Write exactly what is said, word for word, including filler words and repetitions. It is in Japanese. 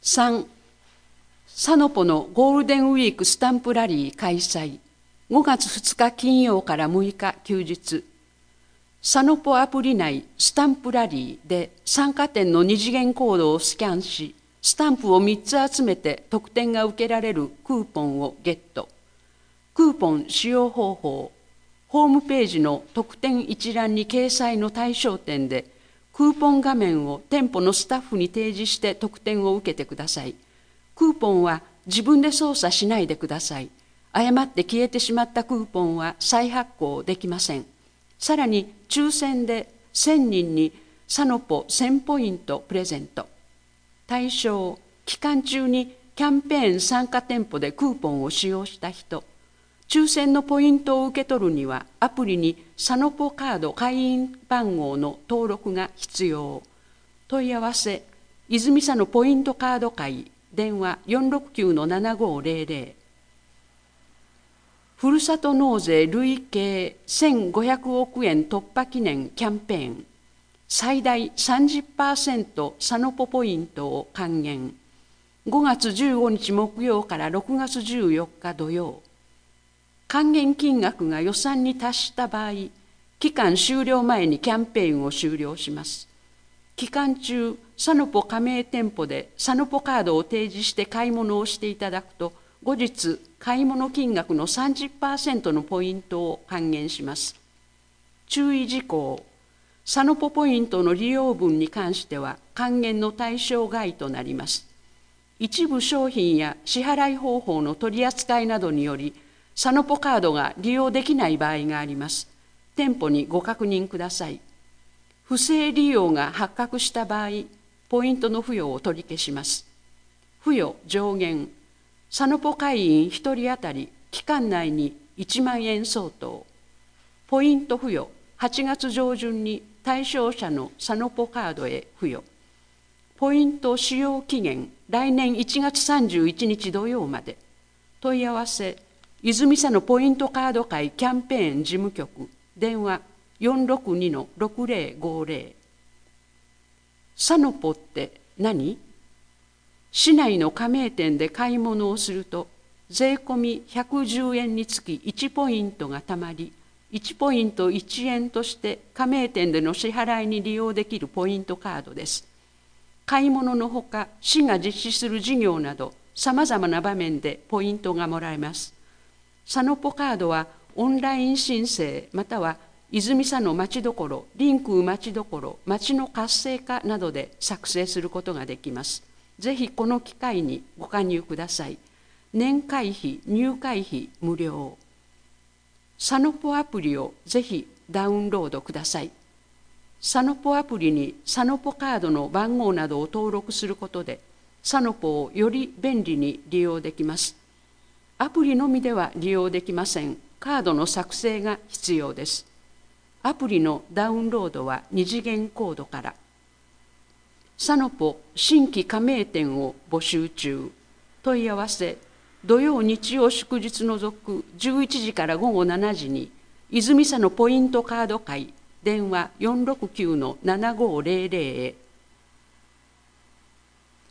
さん、サノポのゴールデンウィークスタンプラリー開催。ごがつふつか金曜からむいか休日。サノポアプリ内スタンプラリーで参加店の二次元コードをスキャンし、スタンプをみっつ集めて特典が受けられるクーポンをゲット。クーポン使用方法。ホームページの特典一覧に掲載の対象店で、クーポン画面を店舗のスタッフに提示して特典を受けてください。クーポンは自分で操作しないでください。誤って消えてしまったクーポンは再発行できません。さらに抽選でせんにんにサノポせんポイントプレゼント。対象、期間中にキャンペーン参加店舗でクーポンを使用した人。抽選のポイントを受け取るにはアプリにサノポカード会員番号の登録が必要。問い合わせ、泉佐野ポイントカード会、電話 よんろくきゅうのななごーぜろぜろ。ふるさと納税累計せんごひゃくおくえん突破記念キャンペーン。最大 さんじゅっパーセント サノポポイントを還元。ごがつじゅうごにち木曜からろくがつじゅうよっか土曜。還元金額が予算に達した場合、期間終了前にキャンペーンを終了します。期間中、サノポ加盟店舗でサノポカードを提示して買い物をしていただくと、後日、買い物金額の さんじゅっパーセント のポイントを還元します。注意事項、サノポポイントの利用分に関しては還元の対象外となります。一部商品や支払い方法の取り扱いなどにより、サノポカードが利用できない場合があります。店舗にご確認ください。不正利用が発覚した場合、ポイントの付与を取り消します。付与上限、サノポ会員ひとり当たり期間内にいちまんえん相当。ポイント付与、はちがつ上旬に対象者のサノポカードへ付与。ポイント使用期限、来年いちがつさんじゅういちにち土曜まで。問い合わせ、泉佐野ポイントカード会キャンペーン事務局、電話 よんろくにのろくぜろごぜろ。サノポって何？市内の加盟店で買い物をすると、税込みひゃくじゅうえんにつきいちポイントがたまり、いちポイントいちえんとして加盟店での支払いに利用できるポイントカードです。買い物のほか、市が実施する事業など、さまざまな場面でポイントがもらえます。サノポカードはオンライン申請または泉佐野まちどころ、リンクまちどころ、町の活性化などで作成することができます。ぜひこの機会にご加入ください。年会費、入会費無料。サノポアプリをぜひダウンロードください。サノポアプリにサノポカードの番号などを登録することで、サノポをより便利に利用できます。アプリのみでは利用できません。カードの作成が必要です。アプリのダウンロードは二次元コードから。サノポ新規加盟店を募集中。問い合わせ、土曜日曜祝日除くじゅういちじからごごしちじに、泉佐野ポイントカード会、電話 よんろくきゅうのななごーぜろぜろ へ。